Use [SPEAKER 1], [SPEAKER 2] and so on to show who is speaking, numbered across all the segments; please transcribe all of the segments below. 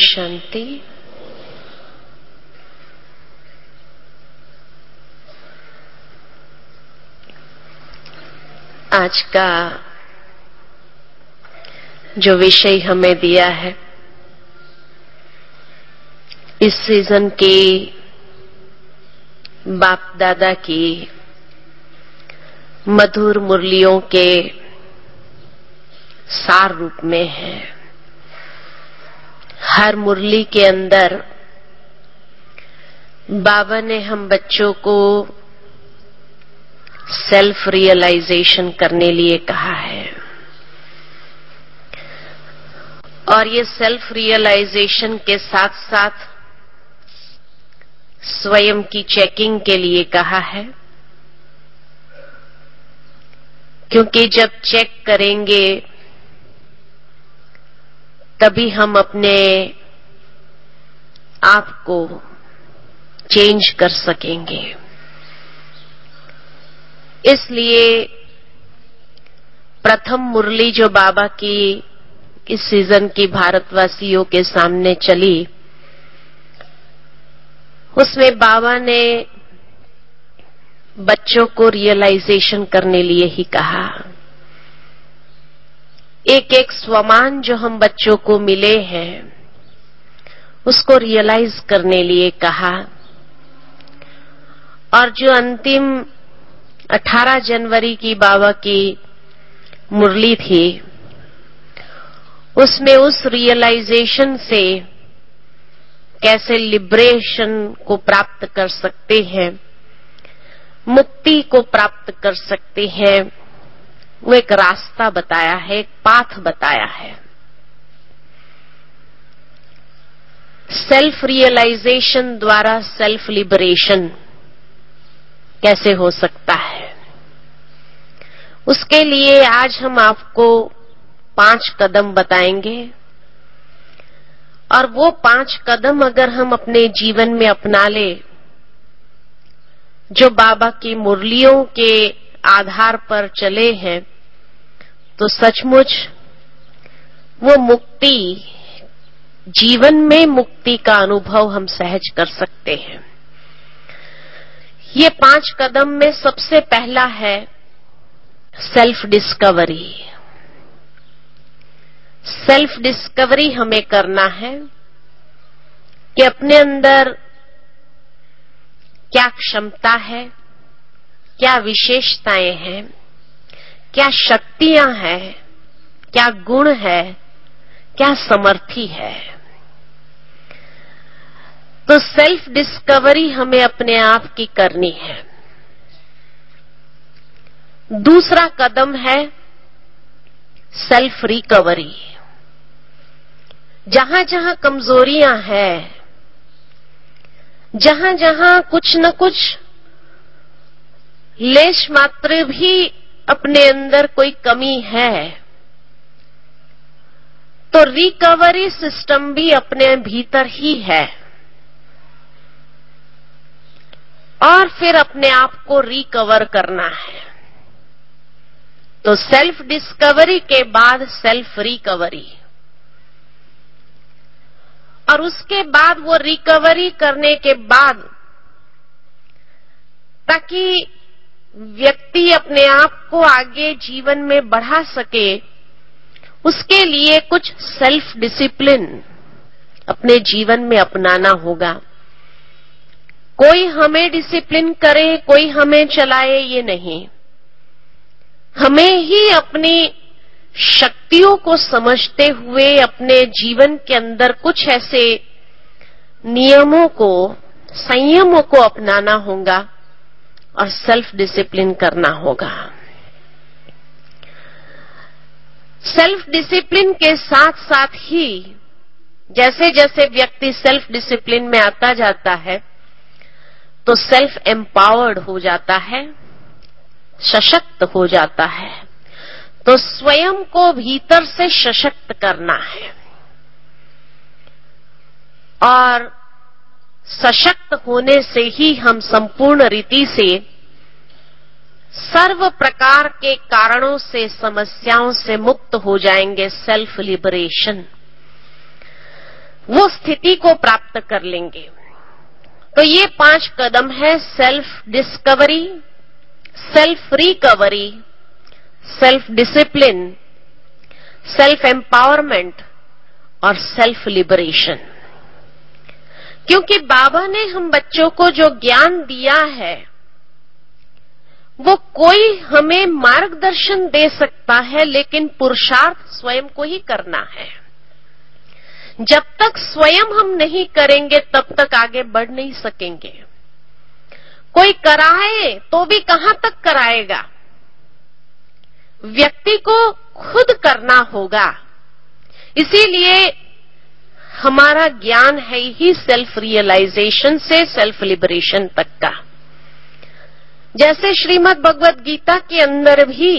[SPEAKER 1] शांति। आज का जो विषय हमें दिया है, इस सीजन की बाप दादा की मधुर मुरलियों के सार रूप में है। हर मुरली के अंदर बाबा ने हम बच्चों को सेल्फ रियलाइजेशन करने लिए कहा है और ये सेल्फ रियलाइजेशन के साथ साथ स्वयं की चेकिंग के लिए कहा है, क्योंकि जब चेक करेंगे तभी हम अपने आप को चेंज कर सकेंगे। इसलिए प्रथम मुरली जो बाबा की इस सीजन की भारतवासियों के सामने चली, उसमें बाबा ने बच्चों को रियलाइजेशन करने लिए ही कहा। एक एक स्वमान जो हम बच्चों को मिले हैं उसको रियलाइज करने लिए कहा। और जो अंतिम 18 जनवरी की बाबा की मुरली थी, उसमें उस रियलाइजेशन से कैसे लिबरेशन को प्राप्त कर सकते हैं, मुक्ति को प्राप्त कर सकते हैं, वो एक रास्ता बताया है, एक पाथ बताया है। सेल्फ रियलाइजेशन द्वारा सेल्फ लिबरेशन कैसे हो सकता है, उसके लिए आज हम आपको 5 कदम बताएंगे। और वो 5 कदम अगर हम अपने जीवन में अपना ले, जो बाबा की मुरलियों के आधार पर चले हैं, तो सचमुच वो मुक्ति, जीवन में मुक्ति का अनुभव हम सहज कर सकते हैं। ये 5 कदम में सबसे पहला है सेल्फ डिस्कवरी। सेल्फ डिस्कवरी हमें करना है कि अपने अंदर क्या क्षमता है, क्या विशेषताएं हैं, क्या शक्तियां हैं, क्या गुण है, क्या समर्थी है। तो सेल्फ डिस्कवरी हमें अपने आप की करनी है। दूसरा कदम है सेल्फ रिकवरी। जहां जहां कमजोरियां हैं, जहां जहां कुछ न कुछ लेश मात्र भी अपने अंदर कोई कमी है, तो रिकवरी सिस्टम भी अपने भीतर ही है। और फिर अपने आप को रिकवर करना है। तो सेल्फ डिस्कवरी के बाद सेल्फ रिकवरी, और उसके बाद वो रिकवरी करने के बाद, ताकि व्यक्ति अपने आप को आगे जीवन में बढ़ा सके, उसके लिए कुछ सेल्फ डिसिप्लिन अपने जीवन में अपनाना होगा। कोई हमें डिसिप्लिन करे, कोई हमें चलाए, ये नहीं। हमें ही अपनी शक्तियों को समझते हुए अपने जीवन के अंदर कुछ ऐसे नियमों को, संयमों को अपनाना होगा और सेल्फ डिसिप्लिन करना होगा। सेल्फ डिसिप्लिन के साथ साथ ही जैसे जैसे व्यक्ति सेल्फ डिसिप्लिन में आता जाता है, तो सेल्फ एम्पावर्ड हो जाता है, सशक्त हो जाता है। तो स्वयं को भीतर से सशक्त करना है, और सशक्त होने से ही हम संपूर्ण रीति से सर्व प्रकार के कारणों से, समस्याओं से मुक्त हो जाएंगे। Self liberation. वो स्थिति को प्राप्त कर लेंगे। तो ये 5 कदम है: self discovery, self recovery, self discipline, self empowerment और सेल्फ लिबरेशन। क्योंकि बाबा ने हम बच्चों को जो ज्ञान दिया है वो कोई हमें मार्गदर्शन दे सकता है, लेकिन पुरुषार्थ स्वयं को ही करना है। जब तक स्वयं हम नहीं करेंगे तब तक आगे बढ़ नहीं सकेंगे। कोई कराए तो भी कहां तक कराएगा? व्यक्ति को खुद करना होगा। इसीलिए हमारा ज्ञान है ही सेल्फ रियलाइजेशन से सेल्फ लिबरेशन तक का। जैसे श्रीमद् भगवत गीता के अंदर भी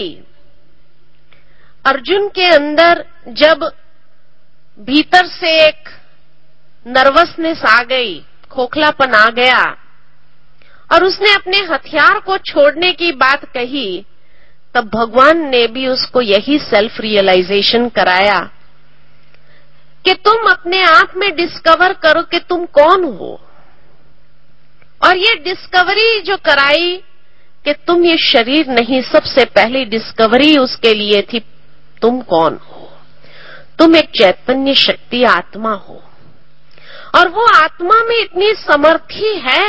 [SPEAKER 1] अर्जुन के अंदर जब भीतर से एक नर्वसनेस आ गई, खोखलापन आ गया और उसने अपने हथियार को छोड़ने की बात कही, तब भगवान ने भी उसको यही सेल्फ रियलाइजेशन कराया कि तुम अपने आप में डिस्कवर करो कि तुम कौन हो। और ये डिस्कवरी जो कराई कि तुम ये शरीर नहीं, सबसे पहली डिस्कवरी उसके लिए थी तुम कौन हो। तुम एक चैतन्य शक्ति आत्मा हो और वो आत्मा में इतनी समर्थी है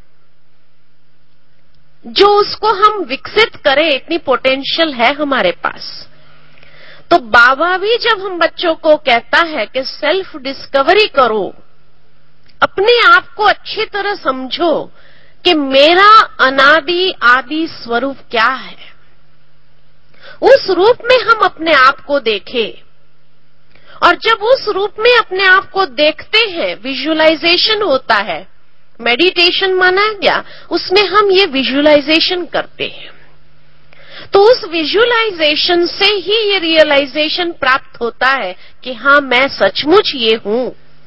[SPEAKER 1] जो उसको हम विकसित करें, इतनी पोटेंशियल है हमारे पास। तो बाबा भी जब हम बच्चों को कहता है कि सेल्फ डिस्कवरी करो, अपने आप को अच्छी तरह समझो कि मेरा अनादि आदि स्वरूप क्या है, उस रूप में हम अपने आप को देखें। और जब उस रूप में अपने आप को देखते हैं, विजुअलाइजेशन होता है, मेडिटेशन माना गया, उसमें हम ये विजुअलाइजेशन करते हैं। तो उस विजुअलाइजेशन से ही ये रियलाइजेशन प्राप्त होता है कि हाँ, मैं सचमुच ये हूं।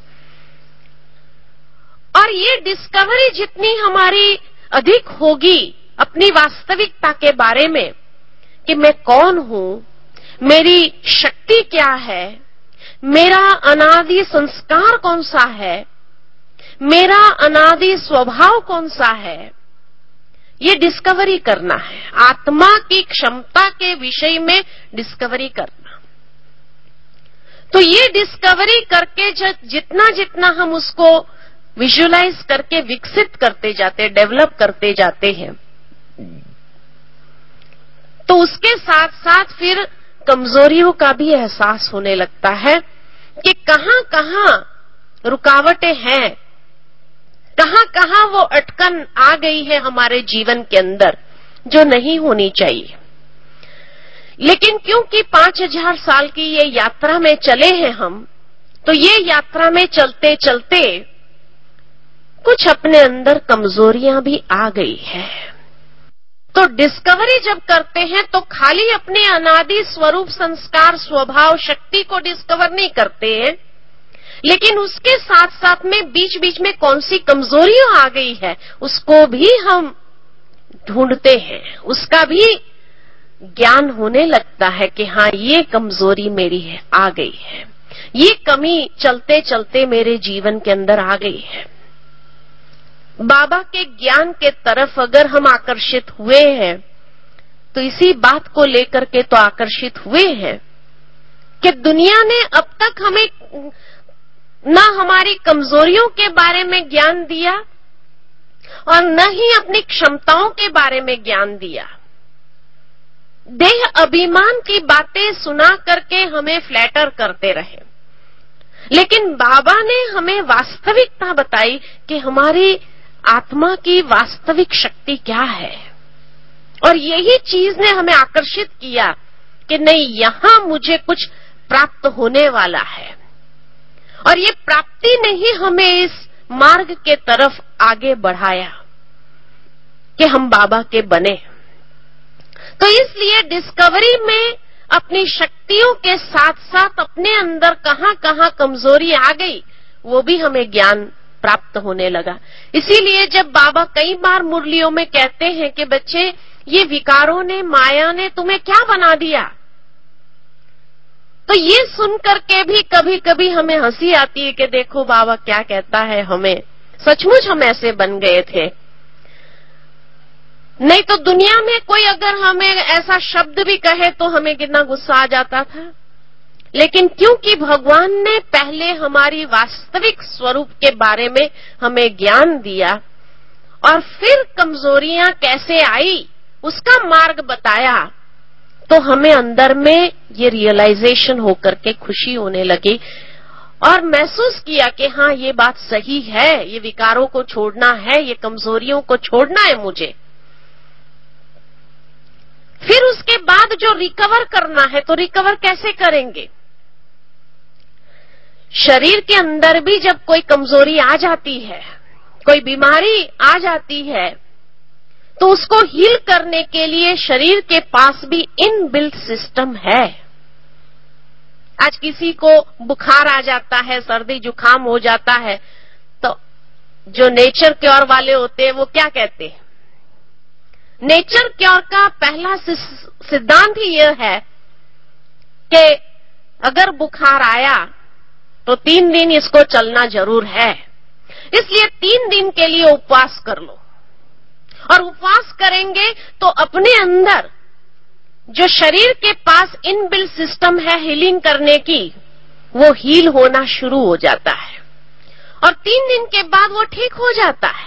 [SPEAKER 1] और ये डिस्कवरी जितनी हमारी अधिक होगी अपनी वास्तविकता के बारे में कि मैं कौन हूं, मेरी शक्ति क्या है, मेरा अनादि संस्कार कौन सा है, मेरा अनादि स्वभाव कौन सा है, ये डिस्कवरी करना है। आत्मा की क्षमता के विषय में डिस्कवरी करना। तो ये डिस्कवरी करके जितना जितना हम उसको विजुअलाइज करके विकसित करते जाते, डेवलप करते जाते हैं, तो उसके साथ साथ फिर कमजोरियों का भी एहसास होने लगता है कि कहां कहां रुकावटें हैं, कहां कहां वो अटकन आ गई है हमारे जीवन के अंदर जो नहीं होनी चाहिए। लेकिन क्योंकि 5000 साल की ये यात्रा में चले हैं हम, तो ये यात्रा में चलते चलते कुछ अपने अंदर कमजोरियां भी आ गई है। तो डिस्कवरी जब करते हैं तो खाली अपने अनादि स्वरूप, संस्कार, स्वभाव, शक्ति को डिस्कवर नहीं करते हैं, लेकिन उसके साथ साथ में बीच बीच में कौन सी कमजोरियां आ गई है उसको भी हम ढूंढते हैं। उसका भी ज्ञान होने लगता है कि हाँ, ये कमजोरी मेरी है, आ गई है, ये कमी चलते चलते मेरे जीवन के अंदर आ गई है। बाबा के ज्ञान के तरफ अगर हम आकर्षित हुए हैं तो इसी बात को लेकर के तो आकर्षित हुए हैं कि दुनिया ने अब तक हमें न हमारी कमजोरियों के बारे में ज्ञान दिया और न ही अपनी क्षमताओं के बारे में ज्ञान दिया। देह अभिमान की बातें सुना करके हमें फ्लैटर करते रहे, लेकिन बाबा ने हमें वास्तविकता बताई कि हमारी आत्मा की वास्तविक शक्ति क्या है। और यही चीज ने हमें आकर्षित किया कि नहीं, यहां मुझे कुछ प्राप्त होने वाला है। और ये प्राप्ति ने ही हमें इस मार्ग के तरफ आगे बढ़ाया कि हम बाबा के बने। तो इसलिए डिस्कवरी में अपनी शक्तियों के साथ साथ अपने अंदर कहां कहां कमजोरी आ गई वो भी हमें ज्ञान प्राप्त होने लगा। इसीलिए जब बाबा कई बार मुरलियों में कहते हैं कि बच्चे, ये विकारों ने, माया ने तुम्हें क्या बना दिया, तो ये सुनकर के भी कभी कभी हमें हंसी आती है कि देखो बाबा क्या कहता है हमें, सचमुच हम ऐसे बन गए थे। नहीं तो दुनिया में कोई अगर हमें ऐसा शब्द भी कहे तो हमें कितना गुस्सा आ जाता था। लेकिन क्योंकि भगवान ने पहले हमारी वास्तविक स्वरूप के बारे में हमें ज्ञान दिया और फिर कमजोरियां कैसे आई उसका मार्ग बताया, तो हमें अंदर में ये रियलाइजेशन होकर के खुशी होने लगी और महसूस किया कि हाँ ये बात सही है, ये विकारों को छोड़ना है, ये कमजोरियों को छोड़ना है मुझे। फिर उसके बाद जो रिकवर करना है तो रिकवर कैसे करेंगे? शरीर के अंदर भी जब कोई कमजोरी आ जाती है, कोई बीमारी आ जाती है, तो उसको हील करने के लिए शरीर के पास भी इनबिल्ट सिस्टम है। आज किसी को बुखार आ जाता है, सर्दी जुकाम हो जाता है, तो जो नेचर क्योर वाले होते हैं वो क्या कहते हैं? नेचर क्योर का पहला सिद्धांत ही यह है कि अगर बुखार आया तो 3 दिन इसको चलना जरूर है, इसलिए 3 दिन के लिए उपवास कर लो। और उपवास करेंगे तो अपने अंदर जो शरीर के पास इनबिल्ट सिस्टम है हीलिंग करने की, वो हील होना शुरू हो जाता है और 3 दिन के बाद वो ठीक हो जाता है।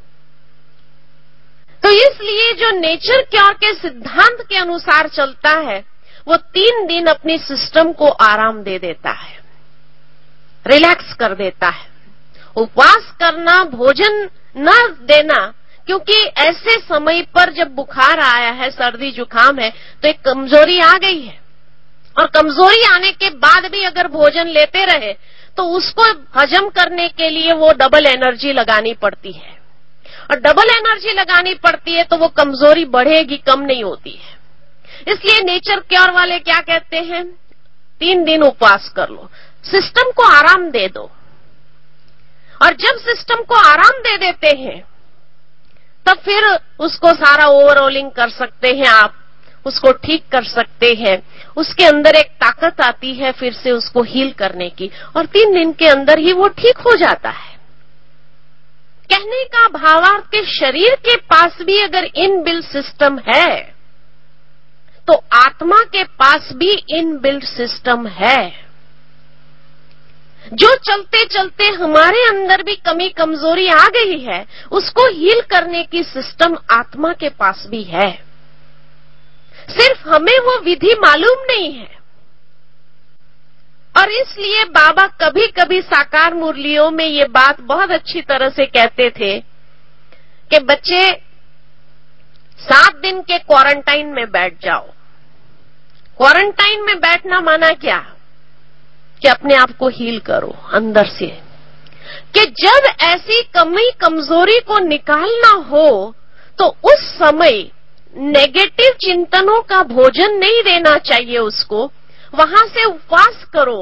[SPEAKER 1] तो इसलिए जो नेचर क्योर के सिद्धांत के अनुसार चलता है वो 3 दिन अपनी सिस्टम को आराम दे देता है, रिलैक्स कर देता है। उपवास करना, भोजन न देना, क्योंकि ऐसे समय पर जब बुखार आया है, सर्दी जुकाम है, तो एक कमजोरी आ गई है और कमजोरी आने के बाद भी अगर भोजन लेते रहे तो उसको हजम करने के लिए वो डबल एनर्जी लगानी पड़ती है और डबल एनर्जी लगानी पड़ती है तो वो कमजोरी बढ़ेगी, कम नहीं होती है। इसलिए नेचर क्योर वाले क्या कहते हैं? 3 दिन उपवास कर लो, सिस्टम को आराम दे दो। और जब सिस्टम को आराम दे देते हैं तब फिर उसको सारा ओवरऑलिंग कर सकते हैं, आप उसको ठीक कर सकते हैं। उसके अंदर एक ताकत आती है फिर से उसको हील करने की और 3 दिन के अंदर ही वो ठीक हो जाता है। कहने का भावार्थ के शरीर के पास भी अगर इनबिल्ट सिस्टम है तो आत्मा के पास भी इनबिल्ट सिस्टम है। जो चलते चलते हमारे अंदर भी कमी कमजोरी आ गई है, उसको हील करने की सिस्टम आत्मा के पास भी है, सिर्फ हमें वो विधि मालूम नहीं है। और इसलिए बाबा कभी कभी साकार मुरलियों में ये बात बहुत अच्छी तरह से कहते थे कि बच्चे 7 दिन के क्वारंटाइन में बैठ जाओ। क्वारंटाइन में बैठना माना क्या? कि अपने आप को हील करो अंदर से, कि जब ऐसी कमी कमजोरी को निकालना हो तो उस समय नेगेटिव चिंतनों का भोजन नहीं देना चाहिए उसको, वहां से उपवास करो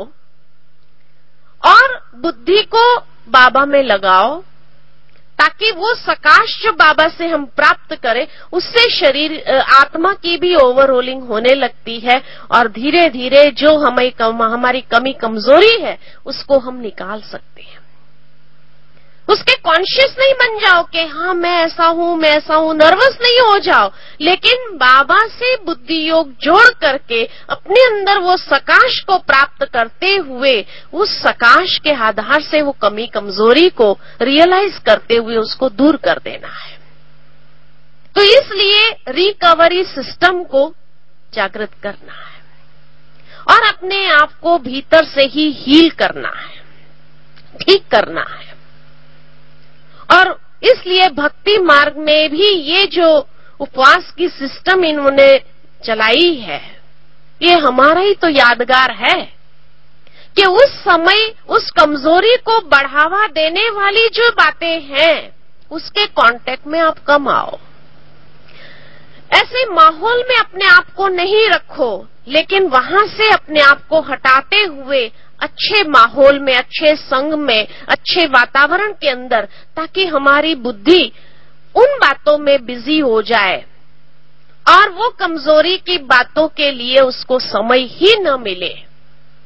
[SPEAKER 1] और बुद्धि को बाबा में लगाओ ताकि वो सकाश जो बाबा से हम प्राप्त करें उससे शरीर आत्मा की भी ओवररोलिंग होने लगती है और धीरे धीरे जो हमारी कमी कमजोरी है उसको हम निकाल सकते हैं। उसके कॉन्शियस नहीं बन जाओ कि हाँ मैं ऐसा हूं, नर्वस नहीं हो जाओ, लेकिन बाबा से बुद्धि योग जोड़ करके अपने अंदर वो सकाश को प्राप्त करते हुए उस सकाश के आधार से वो कमी कमजोरी को रियलाइज करते हुए उसको दूर कर देना है। तो इसलिए रिकवरी सिस्टम को जागृत करना है और अपने आप को भीतर से ही हील करना है, ठीक करना है। और इसलिए भक्ति मार्ग में भी ये जो उपवास की सिस्टम इन्होंने चलाई है, ये हमारा ही तो यादगार है कि उस समय उस कमजोरी को बढ़ावा देने वाली जो बातें हैं उसके कांटेक्ट में आप कम आओ। ऐसे माहौल में अपने आप को नहीं रखो, लेकिन वहां से अपने आप को हटाते हुए अच्छे माहौल में, अच्छे संग में, अच्छे वातावरण के अंदर, ताकि हमारी बुद्धि उन बातों में बिजी हो जाए और वो कमजोरी की बातों के लिए उसको समय ही न मिले।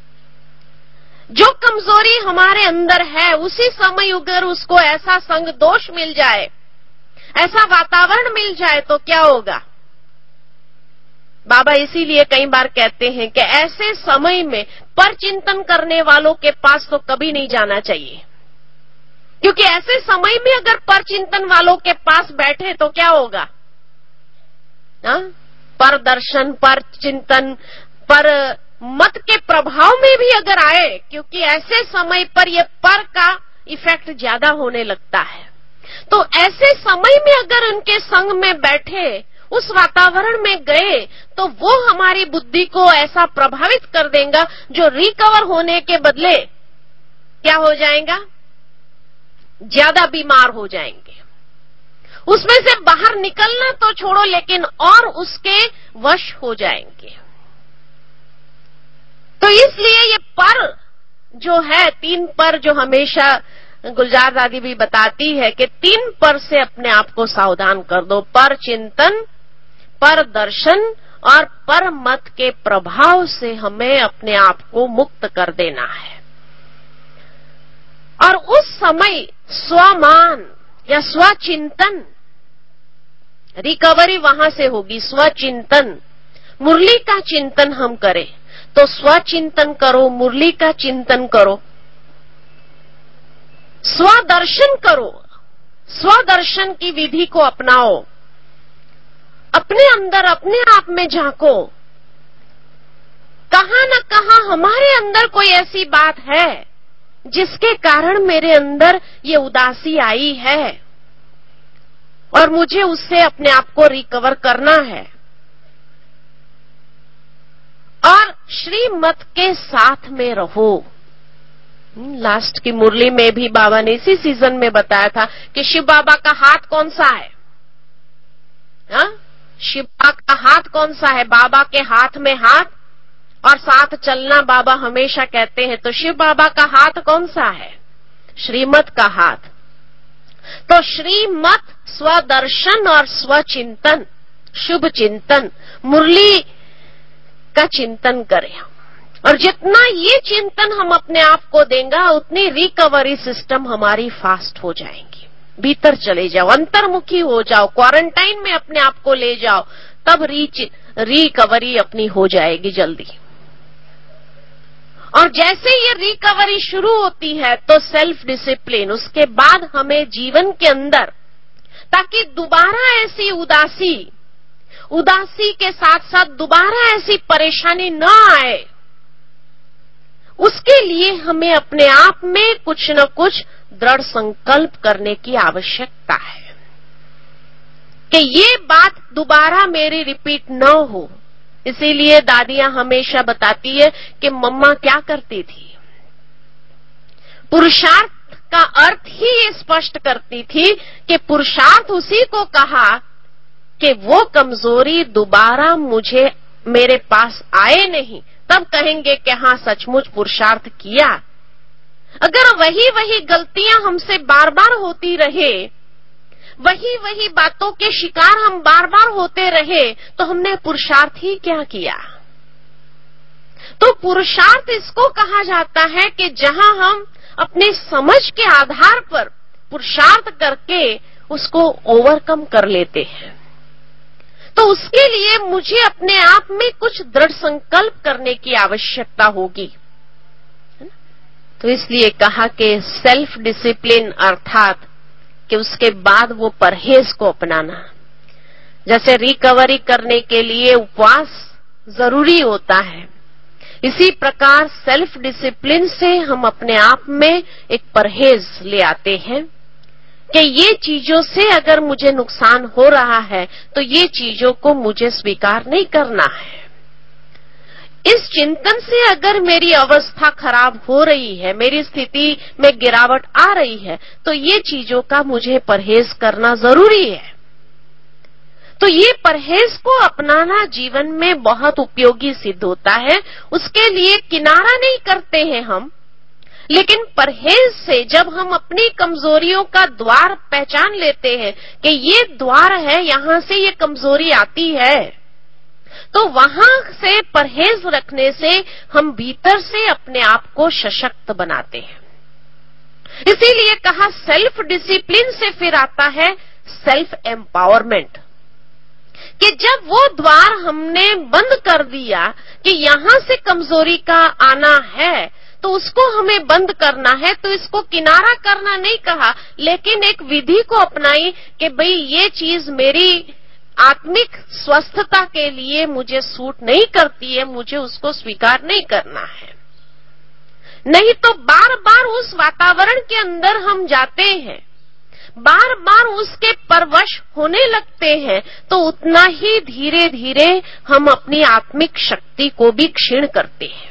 [SPEAKER 1] जो कमजोरी हमारे अंदर है उसी समय अगर उसको ऐसा संग दोष मिल जाए, ऐसा वातावरण मिल जाए तो क्या होगा? बाबा इसीलिए कई बार कहते हैं कि ऐसे समय में पर चिंतन करने वालों के पास तो कभी नहीं जाना चाहिए, क्योंकि ऐसे समय में अगर पर चिंतन वालों के पास बैठे तो क्या होगा? पर दर्शन, पर चिंतन, पर मत के प्रभाव में भी अगर आए, क्योंकि ऐसे समय पर ये पर का इफेक्ट ज्यादा होने लगता है, तो ऐसे समय में अगर उनके संग में बैठे, उस वातावरण में गए, तो वो हमारी बुद्धि को ऐसा प्रभावित कर देगा जो रिकवर होने के बदले क्या हो जाएगा? ज्यादा बीमार हो जाएंगे। उसमें से बाहर निकलना तो छोड़ो, लेकिन और उसके वश हो जाएंगे। तो इसलिए ये पर जो है, 3 पर जो हमेशा गुलजार दादी भी बताती है कि 3 पर से अपने आप को सावधान कर दो। पर चिंतन, पर दर्शन और पर मत के प्रभाव से हमें अपने आप को मुक्त कर देना है। और उस समय स्वमान या स्वचिंतन, रिकवरी वहां से होगी। स्वचिंतन, मुरली का चिंतन हम करें तो स्वचिंतन करो, मुरली का चिंतन करो, स्वदर्शन करो, स्वदर्शन की विधि को अपनाओ, अपने अंदर अपने आप में झांको। कहां न कहां हमारे अंदर कोई ऐसी बात है जिसके कारण मेरे अंदर ये उदासी आई है और मुझे उससे अपने आप को रिकवर करना है। और श्रीमत के साथ में रहो। लास्ट की मुरली में भी बाबा ने इसी सीजन में बताया था कि शिव बाबा का हाथ कौन सा है? शिव बाबा का हाथ कौन सा है? बाबा के हाथ में हाथ और साथ चलना बाबा हमेशा कहते हैं। तो शिव बाबा का हाथ कौन सा है? श्रीमत का हाथ। तो श्रीमत, स्वदर्शन और स्वचिंतन, शुभ चिंतन, मुरली का चिंतन करें। और जितना ये चिंतन हम अपने आप को देंगे, उतनी रिकवरी सिस्टम हमारी फास्ट हो जाएंगी। भीतर चले जाओ, अंतर्मुखी हो जाओ, क्वारंटाइन में अपने आप को ले जाओ, तब रिकवरी अपनी हो जाएगी जल्दी। और जैसे ये रिकवरी शुरू होती है तो सेल्फ डिसिप्लिन, उसके बाद हमें जीवन के अंदर, ताकि दोबारा ऐसी उदासी के साथ साथ दोबारा ऐसी परेशानी न आए, उसके लिए हमें अपने आप में कुछ न कुछ दृढ़ संकल्प करने की आवश्यकता है कि ये बात दोबारा मेरी रिपीट न हो। इसीलिए दादियां हमेशा बताती है कि मम्मा क्या करती थी, पुरुषार्थ का अर्थ ही ये स्पष्ट करती थी कि पुरुषार्थ उसी को कहा कि वो कमजोरी दोबारा मेरे पास आए नहीं, तब कहेंगे कि हाँ सचमुच पुरुषार्थ किया। अगर वही गलतियां हमसे बार बार होती रहे, वही बातों के शिकार हम बार बार होते रहे, तो हमने पुरुषार्थ ही क्या किया? तो पुरुषार्थ इसको कहा जाता है कि जहां हम अपने समझ के आधार पर पुरुषार्थ करके उसको ओवरकम कर लेते हैं। तो उसके लिए मुझे अपने आप में कुछ दृढ़ संकल्प करने की आवश्यकता होगी। तो इसलिए कहा कि सेल्फ डिसिप्लिन, अर्थात कि उसके बाद वो परहेज को अपनाना। जैसे रिकवरी करने के लिए उपवास जरूरी होता है, इसी प्रकार सेल्फ डिसिप्लिन से हम अपने आप में एक परहेज ले आते हैं कि ये चीजों से अगर मुझे नुकसान हो रहा है तो ये चीजों को मुझे स्वीकार नहीं करना है। इस चिंतन से अगर मेरी अवस्था खराब हो रही है, मेरी स्थिति में गिरावट आ रही है, तो ये चीजों का मुझे परहेज करना जरूरी है। तो ये परहेज को अपनाना जीवन में बहुत उपयोगी सिद्ध होता है। उसके लिए किनारा नहीं करते हैं हम, लेकिन परहेज से जब हम अपनी कमजोरियों का द्वार पहचान लेते हैं कि ये द्वार है, यहां से ये कमजोरी आती है, तो वहां से परहेज रखने से हम भीतर से अपने आप को सशक्त बनाते हैं। इसीलिए कहा सेल्फ डिसिप्लिन से फिर आता है सेल्फ एम्पावरमेंट, कि जब वो द्वार हमने बंद कर दिया कि यहां से कमजोरी का आना है तो उसको हमें बंद करना है, तो इसको किनारा करना नहीं कहा, लेकिन एक विधि को अपनाई कि भाई ये चीज मेरी आत्मिक स्वस्थता के लिए मुझे सूट नहीं करती है, मुझे उसको स्वीकार नहीं करना है। नहीं तो बार बार उस वातावरण के अंदर हम जाते हैं, बार बार उसके परवश होने लगते हैं, तो उतना ही धीरे धीरे हम अपनी आत्मिक शक्ति को भी क्षीण करते हैं।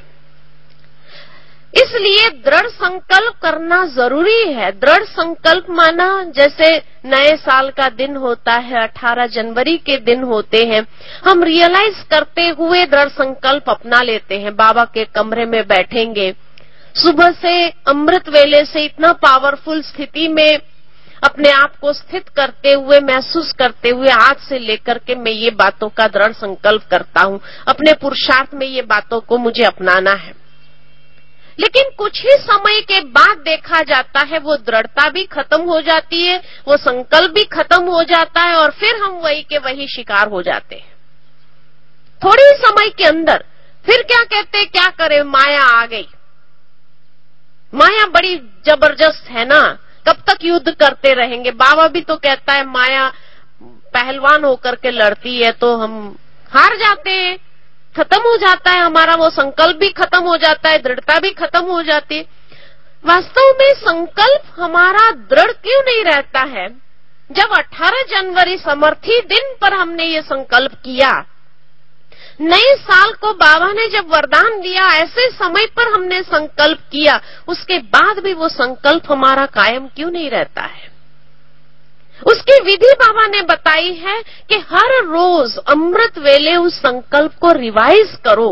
[SPEAKER 1] इसलिए दृढ़ संकल्प करना जरूरी है। दृढ़ संकल्प माना जैसे नए साल का दिन होता है, 18 जनवरी के दिन होते हैं, हम रियलाइज करते हुए दृढ़ संकल्प अपना लेते हैं। बाबा के कमरे में बैठेंगे, सुबह से अमृत वेले से इतना पावरफुल स्थिति में अपने आप को स्थित करते हुए, महसूस करते हुए आज से लेकर के मैं ये बातों का दृढ़ संकल्प करता हूं, अपने पुरुषार्थ में ये बातों को मुझे अपनाना है। लेकिन कुछ ही समय के बाद देखा जाता है वो दृढ़ता भी खत्म हो जाती है, वो संकल्प भी खत्म हो जाता है, और फिर हम वही के वही शिकार हो जाते हैं। थोड़ी ही समय के अंदर फिर क्या कहते, क्या करे, माया आ गई। माया बड़ी जबरदस्त है ना, कब तक युद्ध करते रहेंगे। बाबा भी तो कहता है माया पहलवान होकर के लड़ती है, तो हम हार जाते हैं, खत्म हो जाता है हमारा वो संकल्प भी खत्म हो जाता है, दृढ़ता भी खत्म हो जाती है। वास्तव में संकल्प हमारा दृढ़ क्यों नहीं रहता है? जब 18 जनवरी समर्थी दिन पर हमने ये संकल्प किया, नए साल को बाबा ने जब वरदान दिया, ऐसे समय पर हमने संकल्प किया, उसके बाद भी वो संकल्प हमारा कायम क्यों नहीं रहता है? उसकी विधि बाबा ने बताई है कि हर रोज अमृत वेले उस संकल्प को रिवाइज करो,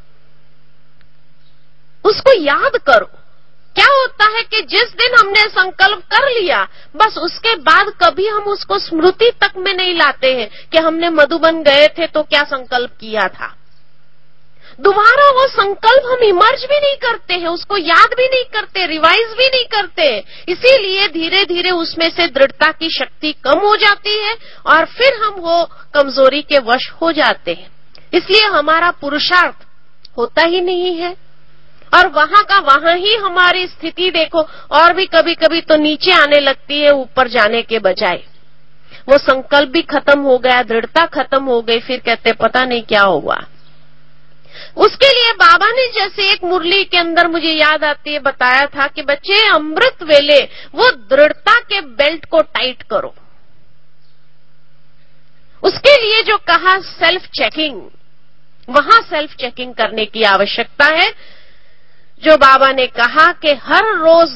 [SPEAKER 1] उसको याद करो। क्या होता है कि जिस दिन हमने संकल्प कर लिया, बस उसके बाद कभी हम उसको स्मृति तक में नहीं लाते हैं कि हमने मधुबन गए थे तो क्या संकल्प किया था। दोबारा वो संकल्प हम इमर्ज भी नहीं करते हैं, उसको याद भी नहीं करते, रिवाइज भी नहीं करते। इसीलिए धीरे धीरे उसमें से दृढ़ता की शक्ति कम हो जाती है और फिर हम वो कमजोरी के वश हो जाते हैं। इसलिए हमारा पुरुषार्थ होता ही नहीं है, और वहां का वहां ही हमारी स्थिति देखो, और भी कभी कभी तो नीचे आने लगती है ऊपर जाने के बजाय। वो संकल्प भी खत्म हो गया, दृढ़ता खत्म हो गई, फिर कहते पता नहीं क्या हुआ। उसके लिए बाबा ने जैसे एक मुरली के अंदर मुझे याद आती है बताया था कि बच्चे अमृत वेले वो दृढ़ता के बेल्ट को टाइट करो। उसके लिए जो कहा सेल्फ चेकिंग, वहां सेल्फ चेकिंग करने की आवश्यकता है। जो बाबा ने कहा कि हर रोज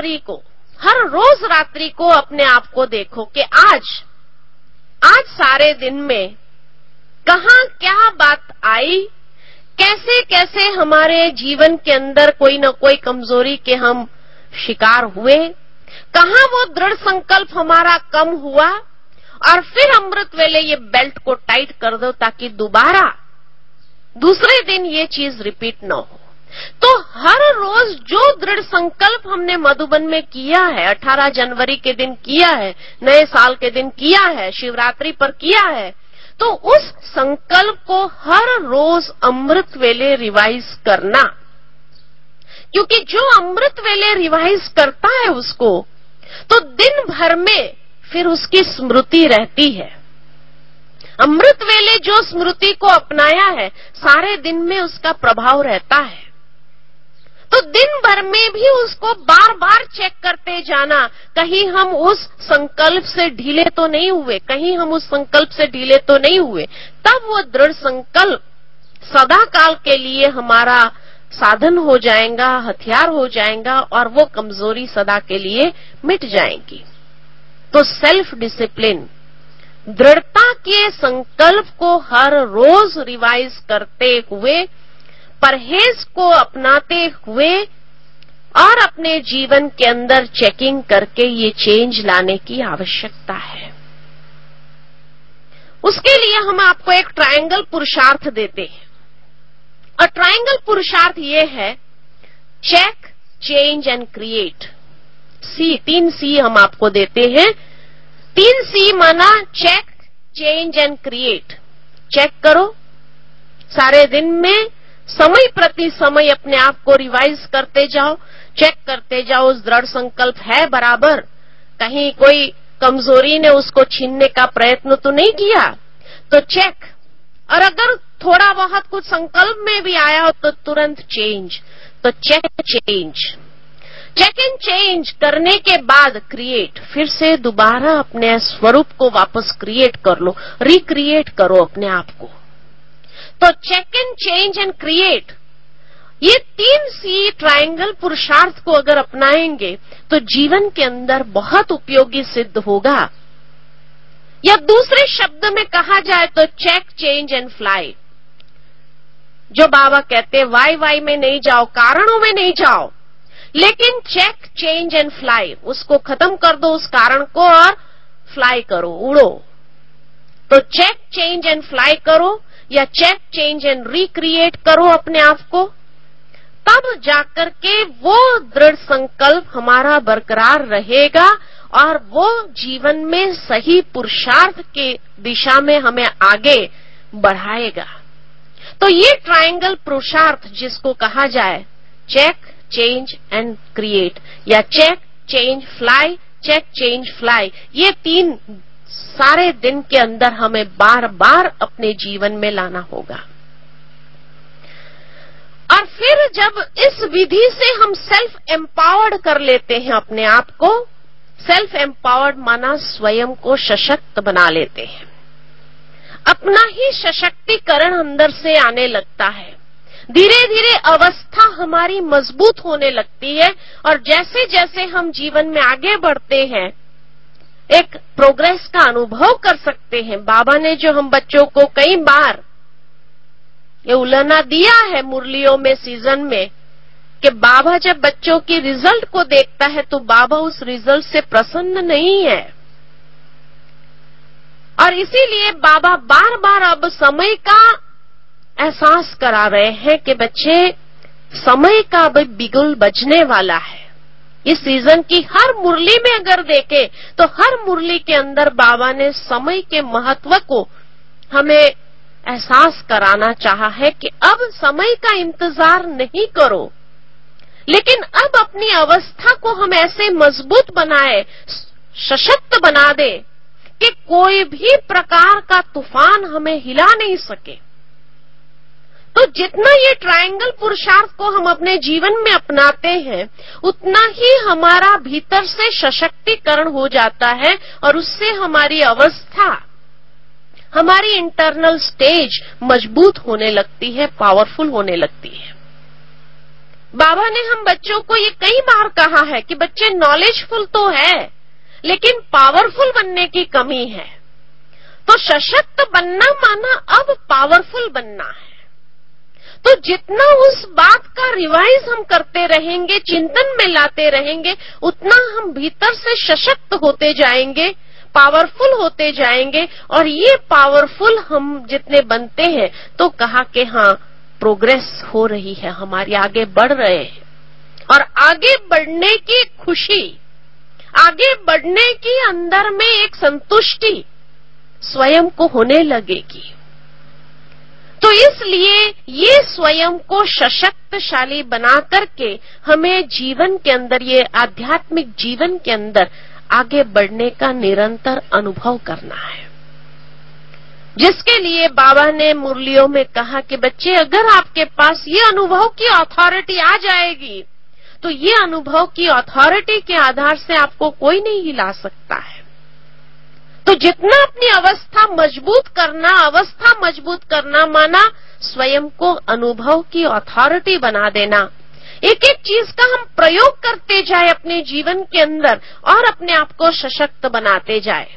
[SPEAKER 1] रात्रि को अपने आप को देखो कि आज सारे दिन में कहां क्या बात आई, कैसे कैसे हमारे जीवन के अंदर कोई न कोई कमजोरी के हम शिकार हुए, कहां वो दृढ़ संकल्प हमारा कम हुआ, और फिर अमृत वेले ये बेल्ट को टाइट कर दो ताकि दोबारा दूसरे दिन ये चीज रिपीट न हो। तो हर रोज जो दृढ़ संकल्प हमने मधुबन में किया है, 18 जनवरी के दिन किया है, नए साल के दिन किया है, शिवरात्रि पर किया है, तो उस संकल्प को हर रोज अमृत वेले रिवाइज करना। क्योंकि जो अमृत वेले रिवाइज करता है उसको, तो दिन भर में फिर उसकी स्मृति रहती है। अमृत वेले जो स्मृति को अपनाया है, सारे दिन में उसका प्रभाव रहता है। तो दिन भर में भी उसको बार बार चेक करते जाना, कहीं हम उस संकल्प से ढीले तो नहीं हुए, कहीं हम उस संकल्प से ढीले तो नहीं हुए। तब वो दृढ़ संकल्प सदा काल के लिए हमारा साधन हो जाएगा, हथियार हो जाएगा, और वो कमजोरी सदा के लिए मिट जाएगी। तो सेल्फ डिसिप्लिन, दृढ़ता के संकल्प को हर रोज रिवाइज करते हुए, परहेज को अपनाते हुए और अपने जीवन के अंदर चेकिंग करके ये चेंज लाने की आवश्यकता है। उसके लिए हम आपको एक ट्रायंगल पुरुषार्थ देते हैं। और ट्रायंगल पुरुषार्थ ये है चेक, चेंज एंड क्रिएट। तीन सी हम आपको देते हैं। 3 सी माना check, change and create. Check करो, सारे दिन में समय प्रति समय अपने आप को रिवाइज करते जाओ, चेक करते जाओ उस दृढ़ संकल्प है बराबर, कहीं कोई कमजोरी ने उसको छीनने का प्रयत्न तो नहीं किया, तो चेक। और अगर थोड़ा बहुत कुछ संकल्प में भी आया हो तो तुरंत चेंज। तो check, change, check and change करने के बाद क्रिएट, फिर से दोबारा अपने स्वरूप को वापस क्रिएट कर लो, रिक्रिएट करो अपने आप को। तो check and change and create, ये 3 सी ट्रायंगल पुरुषार्थ को अगर अपनाएंगे तो जीवन के अंदर बहुत उपयोगी सिद्ध होगा। या दूसरे शब्द में कहा जाए तो चेक, चेंज एंड फ्लाई। जो बाबा कहते हैं वाई में नहीं जाओ, कारणों में नहीं जाओ, लेकिन चेक, चेंज एंड फ्लाई, उसको खत्म कर दो उस कारण को और फ्लाई करो, उड़ो। तो चेक, चेंज एंड फ्लाई करो या चेक, चेंज एंड रिक्रिएट करो अपने आप को, तब जाकर के वो दृढ़ संकल्प हमारा बरकरार रहेगा और वो जीवन में सही पुरुषार्थ के दिशा में हमें आगे बढ़ाएगा। तो ये ट्रायंगल पुरुषार्थ जिसको कहा जाए चेक, चेंज एंड क्रिएट या check, change, fly, check, change, fly, ये 3 सारे दिन के अंदर हमें बार बार अपने जीवन में लाना होगा। और फिर जब इस विधि से हम सेल्फ एम्पावर्ड कर लेते हैं अपने आप को, सेल्फ एम्पावर्ड माना स्वयं को सशक्त बना लेते हैं, अपना ही सशक्तिकरण अंदर से आने लगता है, धीरे धीरे अवस्था हमारी मजबूत होने लगती है और जैसे जैसे हम जीवन में आगे बढ़ते हैं एक प्रोग्रेस का अनुभव कर सकते हैं। बाबा ने जो हम बच्चों को कई बार ये उलाहना दिया है मुरलियों में, सीजन में, कि बाबा जब बच्चों की रिजल्ट को देखता है तो बाबा उस रिजल्ट से प्रसन्न नहीं है। और इसीलिए बाबा बार बार अब समय का एहसास करा रहे हैं कि बच्चे समय का अब बिगुल बजने वाला है। इस सीजन की हर मुरली में अगर देखें तो हर मुरली के अंदर बाबा ने समय के महत्व को हमें एहसास कराना चाहा है कि अब समय का इंतजार नहीं करो, लेकिन अब अपनी अवस्था को हम ऐसे मजबूत बनाए, सशक्त बना दे कि कोई भी प्रकार का तूफान हमें हिला नहीं सके। तो जितना ये ट्रायंगल पुरुषार्थ को हम अपने जीवन में अपनाते हैं उतना ही हमारा भीतर से सशक्तिकरण हो जाता है और उससे हमारी अवस्था, हमारी इंटरनल स्टेज मजबूत होने लगती है, पावरफुल होने लगती है। बाबा ने हम बच्चों को ये कई बार कहा है कि बच्चे नॉलेजफुल तो है लेकिन पावरफुल बनने की कमी है। तो सशक्त बनना माना अब पावरफुल बनना है। तो जितना उस बात का रिवाइज हम करते रहेंगे, चिंतन में लाते रहेंगे, उतना हम भीतर से सशक्त होते जाएंगे, पावरफुल होते जाएंगे। और ये पावरफुल हम जितने बनते हैं तो कहा कि हाँ प्रोग्रेस हो रही है, हमारी आगे बढ़ रहे हैं। और आगे बढ़ने की खुशी, आगे बढ़ने की अंदर में एक संतुष्टि स्वयं को होने लगेगी। तो इसलिए ये स्वयं को सशक्तशाली बना करके हमें जीवन के अंदर, ये आध्यात्मिक जीवन के अंदर आगे बढ़ने का निरंतर अनुभव करना है, जिसके लिए बाबा ने मुरलियों में कहा कि बच्चे अगर आपके पास ये अनुभव की अथॉरिटी आ जाएगी तो ये अनुभव की अथॉरिटी के आधार से आपको कोई नहीं हिला सकता है। तो जितना अपनी अवस्था मजबूत करना माना स्वयं को अनुभव की अथॉरिटी बना देना, एक एक चीज का हम प्रयोग करते जाए अपने जीवन के अंदर और अपने आप को सशक्त बनाते जाए।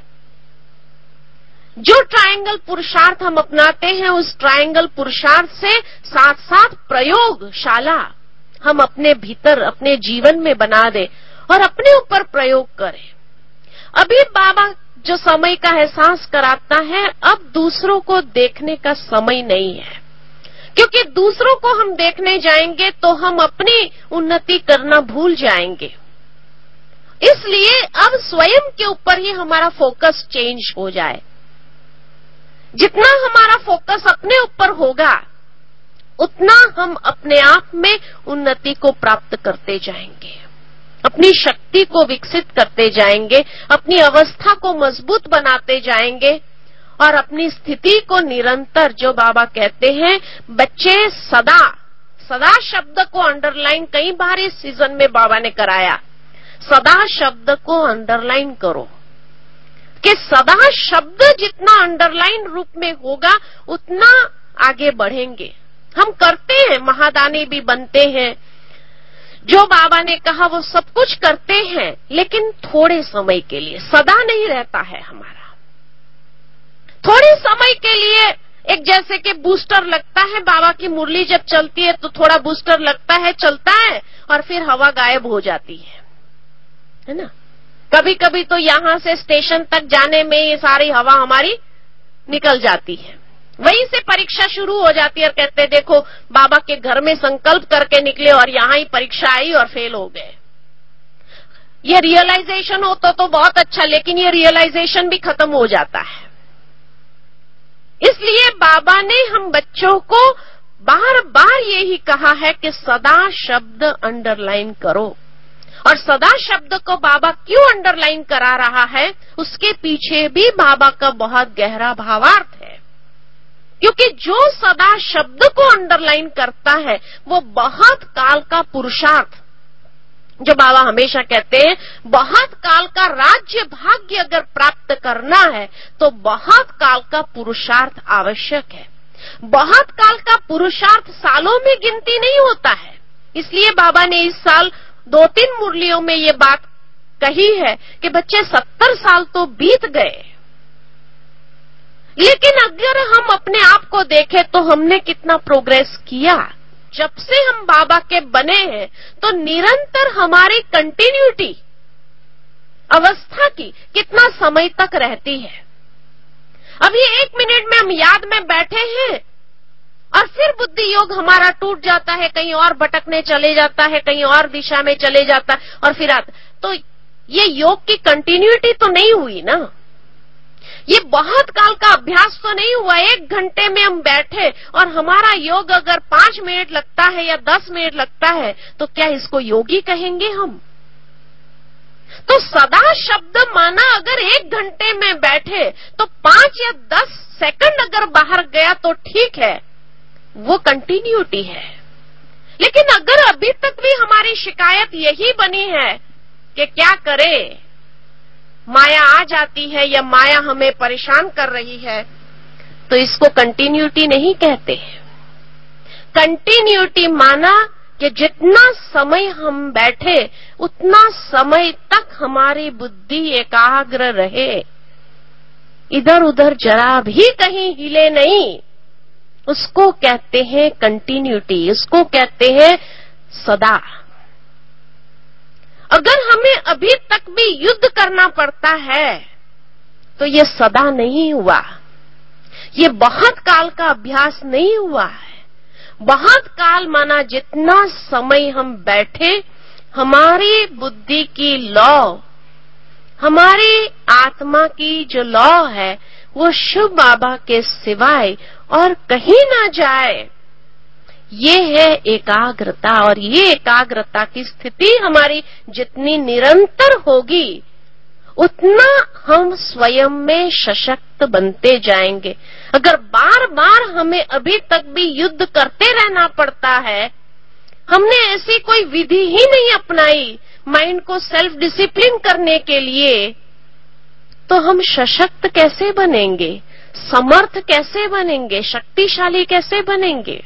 [SPEAKER 1] जो ट्रायंगल पुरुषार्थ हम अपनाते हैं उस ट्रायंगल पुरुषार्थ से साथ साथ प्रयोगशाला हम अपने भीतर, अपने जीवन में बना दें और अपने ऊपर प्रयोग करें। अभी बाबा जो समय का एहसास कराता है अब दूसरों को देखने का समय नहीं है, क्योंकि दूसरों को हम देखने जाएंगे तो हम अपनी उन्नति करना भूल जाएंगे। इसलिए अब स्वयं के ऊपर ही हमारा फोकस चेंज हो जाए। जितना हमारा फोकस अपने ऊपर होगा उतना हम अपने आप में उन्नति को प्राप्त करते जाएंगे, अपनी शक्ति को विकसित करते जाएंगे, अपनी अवस्था को मजबूत बनाते जाएंगे और अपनी स्थिति को निरंतर, जो बाबा कहते हैं बच्चे सदा, सदा शब्द को अंडरलाइन कई बार इस सीजन में बाबा ने कराया, सदा शब्द को अंडरलाइन करो कि सदा शब्द जितना अंडरलाइन रूप में होगा उतना आगे बढ़ेंगे। हम करते हैं, महादानी भी बनते हैं, जो बाबा ने कहा वो सब कुछ करते हैं, लेकिन थोड़े समय के लिए, सदा नहीं रहता है हमारा। थोड़े समय के लिए एक जैसे कि बूस्टर लगता है, बाबा की मुरली जब चलती है तो थोड़ा बूस्टर लगता है, चलता है और फिर हवा गायब हो जाती है ना। कभी कभी तो यहां से स्टेशन तक जाने में ये सारी हवा हमारी निकल जाती है। वहीं से परीक्षा शुरू हो जाती है और कहते हैं देखो बाबा के घर में संकल्प करके निकले और यहां ही परीक्षा आई और फेल हो गए। ये रियलाइजेशन हो तो बहुत अच्छा, लेकिन ये रियलाइजेशन भी खत्म हो जाता है। इसलिए बाबा ने हम बच्चों को बार बार यही कहा है कि सदा शब्द अंडरलाइन करो। और सदा शब्द को बाबा क्यों अंडरलाइन करा रहा है, उसके पीछे भी बाबा का बहुत गहरा भावार्थ है। क्योंकि जो सदा शब्द को अंडरलाइन करता है वो बहुत काल का पुरुषार्थ, जो बाबा हमेशा कहते हैं बहुत काल का राज्य भाग्य अगर प्राप्त करना है तो बहुत काल का पुरुषार्थ आवश्यक है। बहुत काल का पुरुषार्थ सालों में गिनती नहीं होता है। इसलिए बाबा ने इस साल 2-3 मुरलियों में ये बात कही है कि बच्चे 70 साल तो बीत गए, लेकिन अगर हम अपने आप को देखें तो हमने कितना प्रोग्रेस किया। जब से हम बाबा के बने हैं तो निरंतर हमारी कंटिन्यूटी अवस्था की कितना समय तक रहती है। अभी 1 मिनट में हम याद में बैठे हैं और फिर बुद्धि योग हमारा टूट जाता है, कहीं और भटकने चले जाता है, कहीं और दिशा में चले जाता है और फिर आता। तो ये योग की कंटिन्यूटी तो नहीं हुई ना, ये बहुत काल का अभ्यास तो नहीं हुआ। 1 घंटे में हम बैठे और हमारा योग अगर 5 मिनट लगता है या 10 मिनट लगता है तो क्या इसको योगी कहेंगे हम? तो सदा शब्द माना अगर 1 घंटे में बैठे तो 5 या 10 सेकंड अगर बाहर गया तो ठीक है, वो कंटिन्यूटी है। लेकिन अगर अभी तक भी हमारी शिकायत यही बनी है कि क्या करें, माया आ जाती है या माया हमें परेशान कर रही है, तो इसको कंटिन्यूटी नहीं कहते। कंटिन्यूटी माना कि जितना समय हम बैठे उतना समय तक हमारी बुद्धि एकाग्र रहे, इधर उधर जरा भी कहीं हिले नहीं, उसको कहते हैं कंटिन्यूटी, उसको कहते हैं सदा। अगर हमें अभी तक भी युद्ध करना पड़ता है तो ये सदा नहीं हुआ, ये बहुत काल का अभ्यास नहीं हुआ है। बहुत काल माना जितना समय हम बैठे, हमारी बुद्धि की लौ, हमारी आत्मा की जो लौ है वो शिव बाबा के सिवाय और कहीं ना जाए। ये है एकाग्रता, और ये एकाग्रता की स्थिति हमारी जितनी निरंतर होगी उतना हम स्वयं में सशक्त बनते जाएंगे। अगर बार बार हमें अभी तक भी युद्ध करते रहना पड़ता है, हमने ऐसी कोई विधि ही नहीं अपनाई माइंड को सेल्फ डिसिप्लिन करने के लिए, तो हम सशक्त कैसे बनेंगे, समर्थ कैसे बनेंगे, शक्तिशाली कैसे बनेंगे?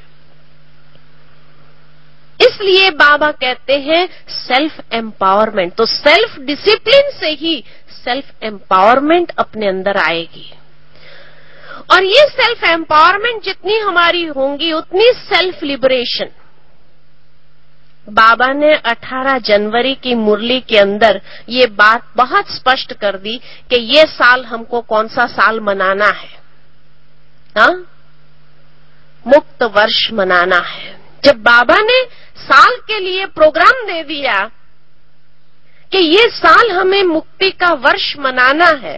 [SPEAKER 1] इसलिए बाबा कहते हैं सेल्फ एम्पावरमेंट। तो सेल्फ डिसिप्लिन से ही सेल्फ एम्पावरमेंट अपने अंदर आएगी, और ये सेल्फ एम्पावरमेंट जितनी हमारी होंगी उतनी सेल्फ लिबरेशन, बाबा ने 18 जनवरी की मुरली के अंदर ये बात बहुत स्पष्ट कर दी कि ये साल हमको कौन सा साल मनाना है। हाँ, मुक्त वर्ष मनाना है। जब बाबा ने साल के लिए प्रोग्राम दे दिया कि ये साल हमें मुक्ति का वर्ष मनाना है,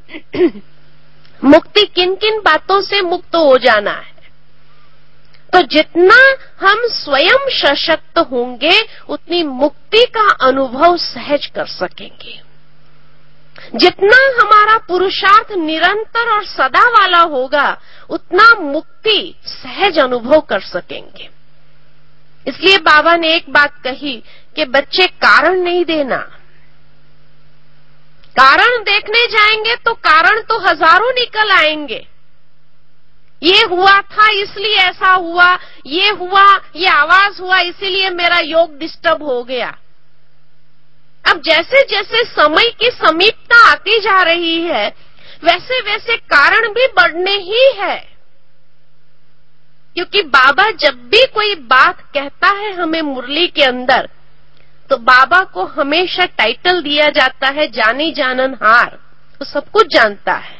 [SPEAKER 1] मुक्ति किन किन बातों से मुक्त हो जाना है, तो जितना हम स्वयं सशक्त होंगे उतनी मुक्ति का अनुभव सहज कर सकेंगे। जितना हमारा पुरुषार्थ निरंतर और सदा वाला होगा उतना मुक्ति सहज अनुभव कर सकेंगे। इसलिए बाबा ने एक बात कही कि बच्चे कारण नहीं देना। कारण देखने जाएंगे तो कारण तो हजारों निकल आएंगे। ये हुआ था इसलिए ऐसा हुआ, ये हुआ, ये आवाज हुआ इसीलिए मेरा योग डिस्टर्ब हो गया। अब जैसे जैसे समय की समीपता आती जा रही है वैसे वैसे कारण भी बढ़ने ही है, क्योंकि बाबा जब भी कोई बात कहता है हमें मुरली के अंदर, तो बाबा को हमेशा टाइटल दिया जाता है जानी जाननहार। वो सब कुछ जानता है।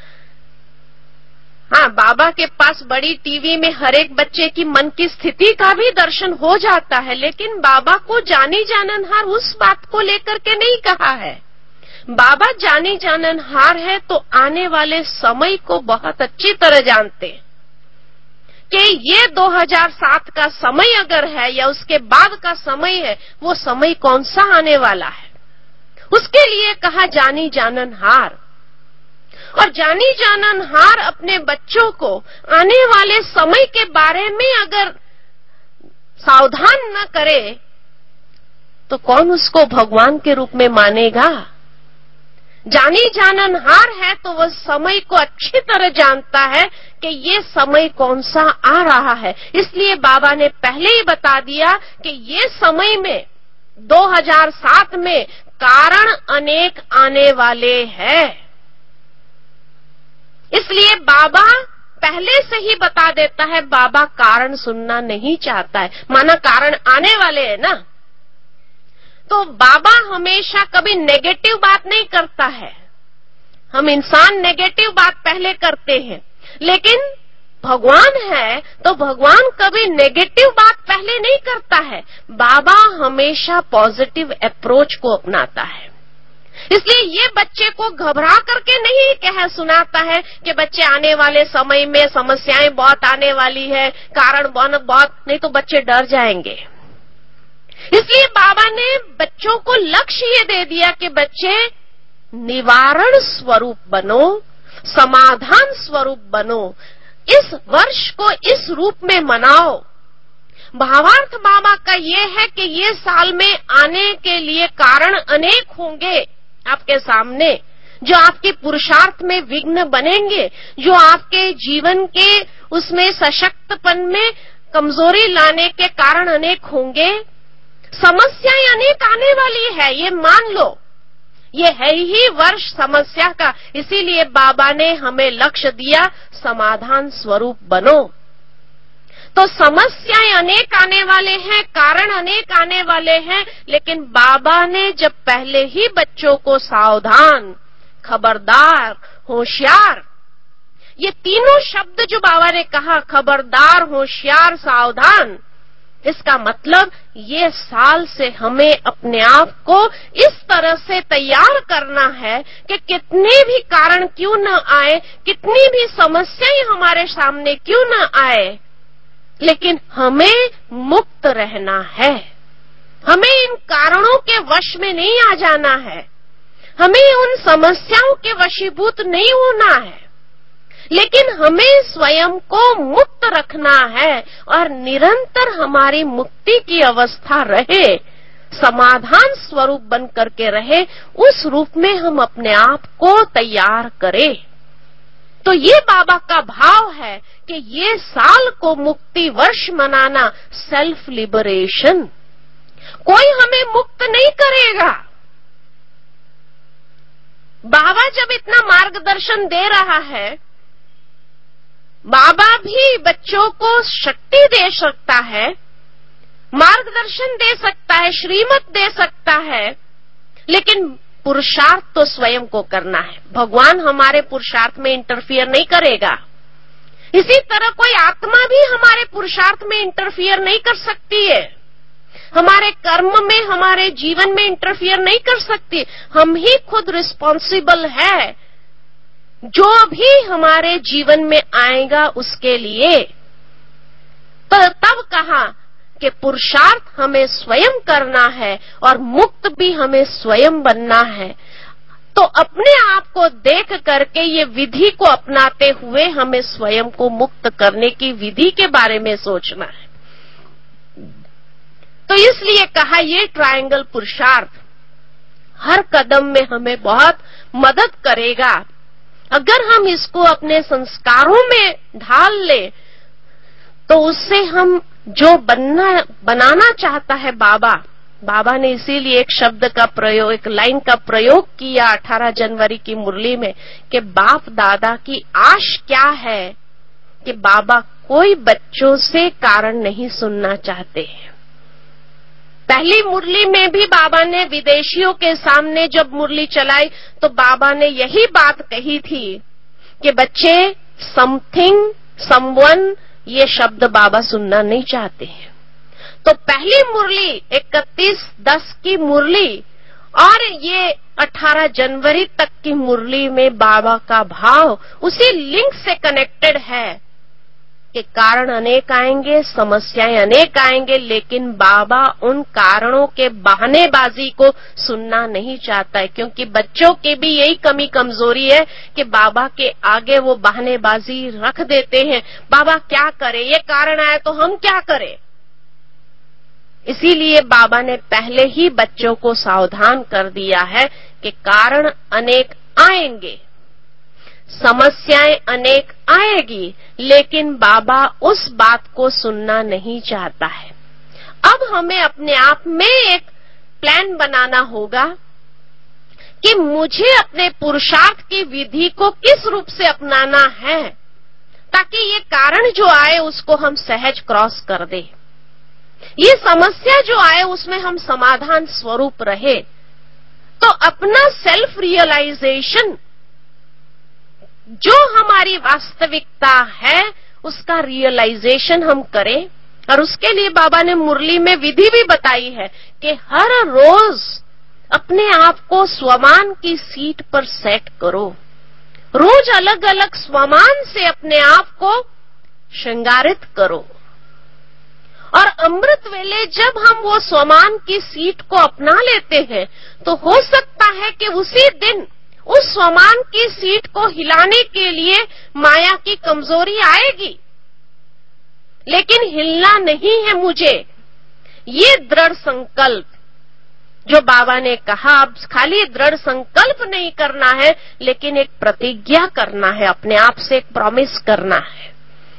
[SPEAKER 1] हाँ, बाबा के पास बड़ी टीवी में हर एक बच्चे की मन की स्थिति का भी दर्शन हो जाता है, लेकिन बाबा को जानी जाननहार उस बात को लेकर के नहीं कहा है। बाबा जानी जाननहार है तो आने वाले समय को बहुत अच्छी तरह जानते हैं कि ये 2007 का समय अगर है या उसके बाद का समय है, वो समय कौन सा आने वाला है, उसके लिए कहा जानी जाननहार। और जानी जाननहार अपने बच्चों को आने वाले समय के बारे में अगर सावधान न करे तो कौन उसको भगवान के रूप में मानेगा। जानी जाननहार है तो वह समय को अच्छी तरह जानता है कि ये समय कौन सा आ रहा है। इसलिए बाबा ने पहले ही बता दिया कि ये समय में 2007 में कारण अनेक आने वाले हैं। इसलिए बाबा पहले से ही बता देता है। बाबा कारण सुनना नहीं चाहता है, माना कारण आने वाले हैं ना, तो बाबा हमेशा कभी नेगेटिव बात नहीं करता है। हम इंसान नेगेटिव बात पहले करते हैं, लेकिन भगवान है तो भगवान कभी नेगेटिव बात पहले नहीं करता है। बाबा हमेशा पॉजिटिव अप्रोच को अपनाता है। इसलिए ये बच्चे को घबरा करके नहीं कह सुनाता है कि बच्चे आने वाले समय में समस्याएं बहुत आने वाली है, कारण बहुत, नहीं तो बच्चे डर जाएंगे। इसलिए बाबा ने बच्चों को लक्ष्य ये दे दिया कि बच्चे निवारण स्वरूप बनो, समाधान स्वरूप बनो, इस वर्ष को इस रूप में मनाओ। भावार्थ बाबा का ये है कि ये साल में आने के लिए कारण अनेक होंगे आपके सामने, जो आपके पुरुषार्थ में विघ्न बनेंगे, जो आपके जीवन के उसमें सशक्तपन में कमजोरी लाने के कारण अनेक होंगे। समस्याएं अनेक आने वाली है, ये मान लो, ये है ही वर्ष समस्या का। इसीलिए बाबा ने हमें लक्ष्य दिया समाधान स्वरूप बनो। तो समस्याएं अनेक आने वाले हैं, कारण अनेक आने वाले हैं, लेकिन बाबा ने जब पहले ही बच्चों को सावधान, खबरदार, होशियार, ये तीनों शब्द जो बाबा ने कहा, खबरदार, होशियार, सावधान, इसका मतलब ये साल से हमें अपने आप को इस तरह से तैयार करना है कि कितने भी कारण क्यों न आए, कितनी भी समस्याएं हमारे सामने क्यों न आए, लेकिन हमें मुक्त रहना है। हमें इन कारणों के वश में नहीं आ जाना है, हमें उन समस्याओं के वशीभूत नहीं होना है, लेकिन हमें स्वयं को मुक्त रखना है और निरंतर हमारी मुक्ति की अवस्था रहे, समाधान स्वरूप बन करके रहे, उस रूप में हम अपने आप को तैयार करें। तो ये बाबा का भाव है कि ये साल को मुक्ति वर्ष मनाना, सेल्फ लिबरेशन। कोई हमें मुक्त नहीं करेगा। बाबा जब इतना मार्गदर्शन दे रहा है, बाबा भी बच्चों को शक्ति दे सकता है, मार्गदर्शन दे सकता है, श्रीमत दे सकता है, लेकिन पुरुषार्थ तो स्वयं को करना है। भगवान हमारे पुरुषार्थ में इंटरफियर नहीं करेगा। इसी तरह कोई आत्मा भी हमारे पुरुषार्थ में इंटरफियर नहीं कर सकती है, हमारे कर्म में, हमारे जीवन में इंटरफियर नहीं कर सकती। हम ही खुद रिस्पॉन्सिबल है जो भी हमारे जीवन में आएगा उसके लिए। तो तब कहा कि पुरुषार्थ हमें स्वयं करना है और मुक्त भी हमें स्वयं बनना है। तो अपने आप को देख करके ये विधि को अपनाते हुए हमें स्वयं को मुक्त करने की विधि के बारे में सोचना है। तो इसलिए कहा ये ट्रायंगल पुरुषार्थ हर कदम में हमें बहुत मदद करेगा। अगर हम इसको अपने संस्कारों में ढाल लें तो उससे हम जो बनाना चाहता है बाबा ने इसीलिए एक शब्द का प्रयोग, एक लाइन का प्रयोग किया 18 जनवरी की मुरली में कि बाप दादा की आश क्या है कि बाबा कोई बच्चों से कारण नहीं सुनना चाहते हैं। पहली मुरली में भी बाबा ने विदेशियों के सामने जब मुरली चलाई तो बाबा ने यही बात कही थी कि बच्चे समथिंग, समवन, ये शब्द बाबा सुनना नहीं चाहते हैं। तो पहली मुरली 31/10 की मुरली और ये 18 जनवरी तक की मुरली में बाबा का भाव उसी लिंक से कनेक्टेड है कि कारण अनेक आएंगे, समस्याएं अनेक आएंगे, लेकिन बाबा उन कारणों के बहानेबाजी को सुनना नहीं चाहता है, क्योंकि बच्चों की भी यही कमी कमजोरी है कि बाबा के आगे वो बहानेबाजी रख देते हैं। बाबा क्या करे, ये कारण आए तो हम क्या करें। इसीलिए बाबा ने पहले ही बच्चों को सावधान कर दिया है कि कारण अनेक आएंगे, समस्याएं अनेक आएगी, लेकिन बाबा उस बात को सुनना नहीं चाहता है। अब हमें अपने आप में एक प्लान बनाना होगा कि मुझे अपने पुरुषार्थ की विधि को किस रूप से अपनाना है ताकि ये कारण जो आए उसको हम सहज क्रॉस कर दें, ये समस्या जो आए उसमें हम समाधान स्वरूप रहे। तो अपना सेल्फ रियलाइजेशन, जो हमारी वास्तविकता है उसका रियलाइजेशन हम करें। और उसके लिए बाबा ने मुरली में विधि भी बताई है कि हर रोज अपने आप को स्वमान की सीट पर सेट करो। रोज अलग अलग स्वमान से अपने आप को श्रृंगारित करो और अमृत वेले जब हम वो स्वमान की सीट को अपना लेते हैं तो हो सकता है कि उसी दिन उस स्वमान की सीट को हिलाने के लिए माया की कमजोरी आएगी, लेकिन हिलना नहीं है मुझे। ये दृढ़ संकल्प जो बाबा ने कहा, अब खाली दृढ़ संकल्प नहीं करना है लेकिन एक प्रतिज्ञा करना है, अपने आप से एक प्रॉमिस करना है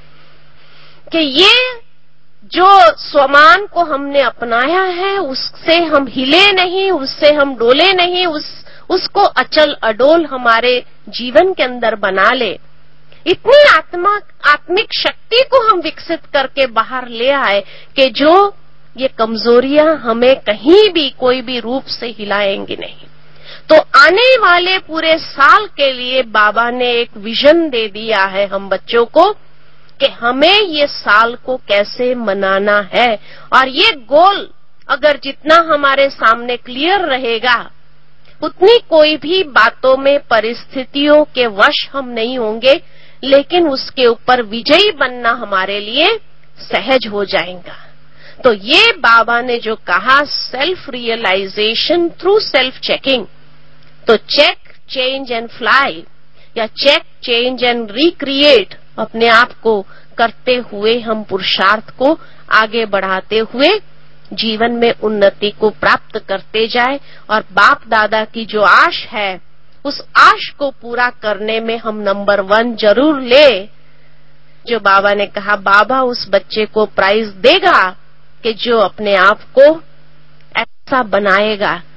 [SPEAKER 1] कि ये जो स्वमान को हमने अपनाया है उससे हम हिले नहीं, उससे हम डोले नहीं, उसको अचल अडोल हमारे जीवन के अंदर बना ले। इतनी आत्मिक शक्ति को हम विकसित करके बाहर ले आए कि जो ये कमजोरियां हमें कहीं भी कोई भी रूप से हिलाएंगी नहीं। तो आने वाले पूरे साल के लिए बाबा ने एक विजन दे दिया है हम बच्चों को कि हमें ये साल को कैसे मनाना है। और ये गोल अगर जितना हमारे सामने क्लियर रहेगा उतनी कोई भी बातों में परिस्थितियों के वश हम नहीं होंगे, लेकिन उसके ऊपर विजयी बनना हमारे लिए सहज हो जाएगा। तो ये बाबा ने जो कहा self realization through self checking, तो चेक, चेंज एंड फ्लाई या चेक, चेंज एंड रिक्रिएट, अपने आप को करते हुए हम पुरुषार्थ को आगे बढ़ाते हुए जीवन में उन्नति को प्राप्त करते जाए। और बाप दादा की जो आश है उस आश को पूरा करने में हम नंबर 1 जरूर ले। जो बाबा ने कहा बाबा उस बच्चे को प्राइज देगा कि जो अपने आप को ऐसा बनाएगा